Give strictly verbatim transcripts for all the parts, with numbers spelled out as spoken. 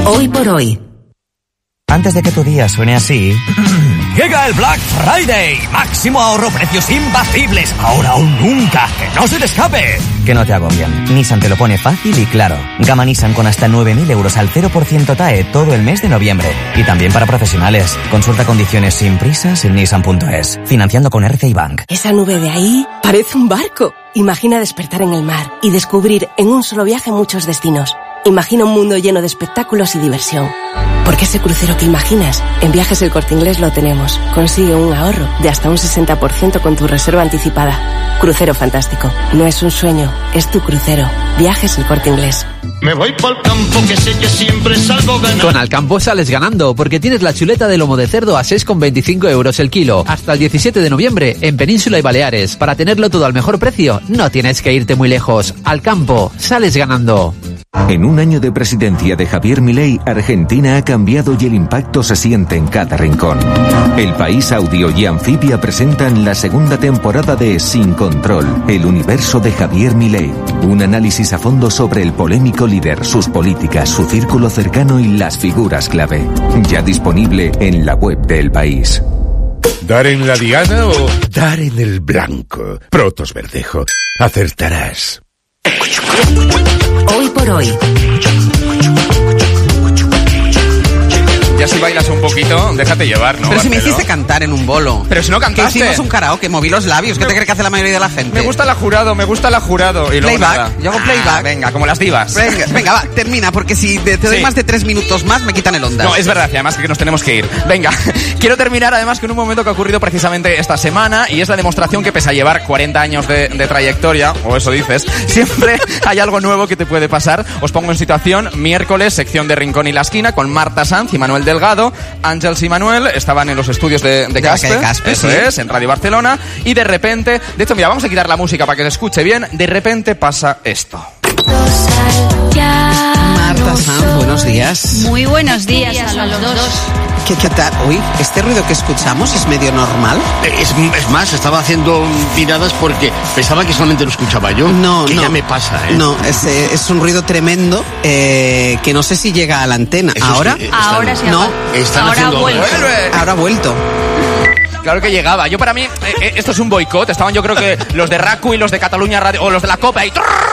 Hoy por hoy. Antes de que tu día suene así... Llega el Black Friday. Máximo ahorro, precios imbatibles. Ahora o nunca. Que no se te escape. Que no te agobien. Nissan te lo pone fácil y claro. Gama Nissan con hasta nueve mil euros al cero por ciento T A E todo el mes de noviembre. Y también para profesionales. Consulta condiciones sin prisas en nissan punto es. Financiando con R C I Bank. Esa nube de ahí parece un barco. Imagina despertar en el mar y descubrir en un solo viaje muchos destinos. Imagina un mundo lleno de espectáculos y diversión. Porque ese crucero que imaginas, en Viajes El Corte Inglés lo tenemos. Consigue un ahorro de hasta un sesenta por ciento con tu reserva anticipada. Crucero fantástico. No es un sueño, es tu crucero. Viajes El Corte Inglés. Me voy por el campo que sé que siempre salgo ganando. Con Alcampo sales ganando porque tienes la chuleta de lomo de cerdo a seis con veinticinco euros el kilo. Hasta el diecisiete de noviembre en Península y Baleares. Para tenerlo todo al mejor precio, no tienes que irte muy lejos. Alcampo, sales ganando. En un año de presidencia de Javier Milei, Argentina ha cambiado y el impacto se siente en cada rincón. El País Audio y Anfibia presentan la segunda temporada de Sin Control, el universo de Javier Milei. Un análisis a fondo sobre el polémico líder, sus políticas, su círculo cercano y las figuras clave. Ya disponible en la web de El País. ¿Dar en la diana o dar en el blanco? Protos Verdejo, acertarás. Hoy por hoy. Ya si bailas un poquito, déjate llevar, ¿no? Pero si me Barceló? hiciste cantar en un bolo. Pero si no cantaste. Que hicimos un karaoke, moví los labios. ¿Qué te crees que hace la mayoría de la gente? Me gusta la jurado, me gusta la jurado. Y luego Playback, nada. yo hago Ah, playback. venga, como las divas. Venga, venga, va, termina, porque si te, te doy Sí. más de tres minutos más, me quitan el onda. No, es verdad, y además que nos tenemos que ir. Venga, quiero terminar además con un momento que ha ocurrido precisamente esta semana y es la demostración que pese a llevar cuarenta años de, de trayectoria, o eso dices, siempre hay algo nuevo que te puede pasar. Os pongo en situación, miércoles, sección de Rincón y la Esquina con Marta Sanz y Manuel Delgado. Ángels y Manuel estaban en los estudios de, de, De la Caspe, calle Caspe, eso sí. es, en Radio Barcelona, y de repente, de hecho, mira, vamos a quitar la música para que se escuche bien, de repente pasa esto. Marta Sanz, buenos días. Muy buenos días a los dos. ¿Qué, qué tal? Uy, ¿este ruido que escuchamos es medio normal? Es, es más, estaba haciendo tiradas porque pensaba que solamente lo escuchaba yo. No, que no. ya me pasa, ¿eh? No, es, eh, es un ruido tremendo eh, que no sé si llega a la antena. Eso ¿Ahora? sí, eh, están- Ahora se No, ha están Ahora ha haciendo vuelto. obras. ahora ha vuelto. Claro que llegaba. Yo para mí, eh, eh, esto es un boicot. Estaban yo creo que los de RACU y los de Cataluña Radio, o los de la Copa y...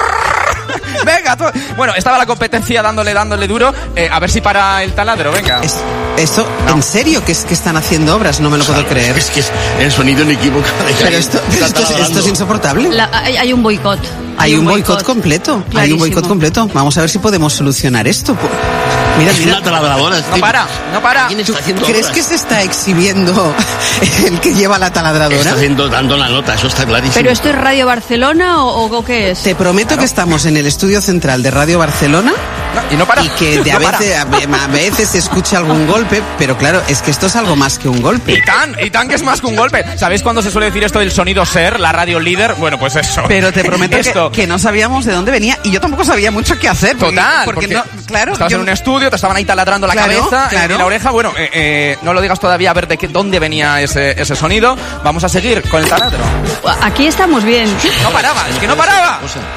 Venga, tú. Bueno, estaba la competencia dándole, dándole duro. Eh, a ver si para el taladro, venga. Es, ¿Esto, No. en serio, que es que están haciendo obras? No me lo puedo creer. Es que es el sonido inequívoco. Pero esto, pero esto, es- esto es insoportable. La- hay, hay un boicot. Hay un boicot completo. Hay un Clarísimo. boicot completo. Vamos a ver si podemos solucionar esto. Po- Mira, Es mira. una taladradora. No para, no para. ¿Quién está haciendo ¿Crees obras? que se está exhibiendo el que lleva la taladradora? Está haciendo, dando la nota, eso está clarísimo. ¿Pero esto es Radio Barcelona o, o qué es? Te prometo que estamos en el estudio central de Radio Barcelona No, y no para. y que de a, No para. veces, a, a veces se escucha algún golpe, pero claro, es que esto es algo más que un golpe. Y tan, y tan que es más que un golpe. ¿Sabéis cuándo se suele decir esto del sonido ser, la radio líder? Bueno, pues eso. Pero te prometo esto. que, que no sabíamos de dónde venía y yo tampoco sabía mucho qué hacer. Porque, Total, porque, porque no, claro, estabas yo- en un estudio, te estaban ahí taladrando la Claro, cabeza claro. y la oreja. Bueno, eh, eh, no lo digas todavía a ver de qué, dónde venía ese, ese sonido. Vamos a seguir con el taladro. Aquí estamos bien. No paraba, es que no paraba.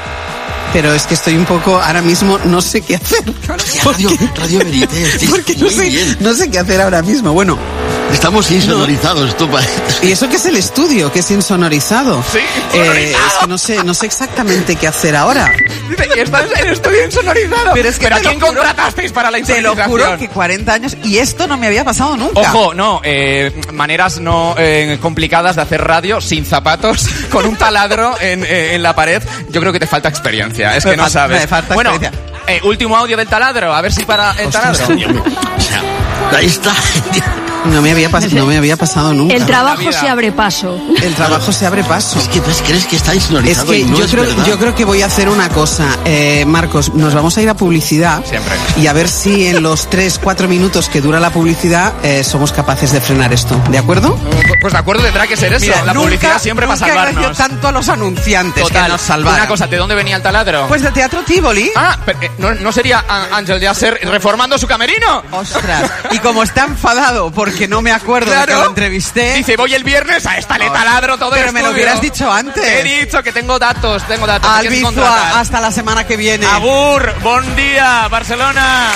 pero es que estoy un poco, ahora mismo no sé qué hacer. Radio, Radio Verité, sí, Porque no muy sé, bien. no sé qué hacer ahora mismo. Bueno, Estamos insonorizados, tú pa- ¿y eso qué es el estudio? ¿Qué es insonorizado? Sí, Eh, insonorizado. es que no sé, no sé exactamente qué hacer ahora. Dice que estás en estudio insonorizado. Pero es que ¿Pero a te lo quién juro- contratasteis para la Te lo insonorización? juro que cuarenta años y esto no me había pasado nunca. Ojo, no, eh, maneras no eh, complicadas de hacer radio sin zapatos, con un taladro en, eh, en la pared. Yo creo que te falta experiencia, es Me que no falta- sabes. me falta bueno, experiencia. eh, último audio del taladro, a ver si para el taladro. O sea, ahí está. No me había, pas- no me había pasado nunca. El trabajo vida. se abre paso. El trabajo se abre paso. Es que pues, crees que está Es insonorizado que y no yo, es creo, verdad. yo creo que voy a hacer una cosa. Eh, Marcos, nos vamos a ir a publicidad. Siempre. Y a ver si en los tres, cuatro minutos que dura la publicidad eh, somos capaces de frenar esto. ¿De acuerdo? Pues de acuerdo, tendrá que ser eso. Mira, la nunca- publicidad siempre para nunca agradeció salvarnos. tanto a los anunciantes Total. que nos salvaron. Una cosa, ¿de dónde venía el taladro? Pues del Teatro Tivoli. Ah, pero, eh, ¿no, ¿no sería a- Ángel Yasser reformando su camerino? Ostras. Y como está enfadado porque no me acuerdo de que lo entrevisté. Dice, voy el viernes, a esta le taladro todo Pero el me lo estudio. hubieras dicho antes. He dicho que tengo datos, tengo datos. me tienes que contratar. Albizua, hasta la semana que viene. Agur, bon día, Barcelona.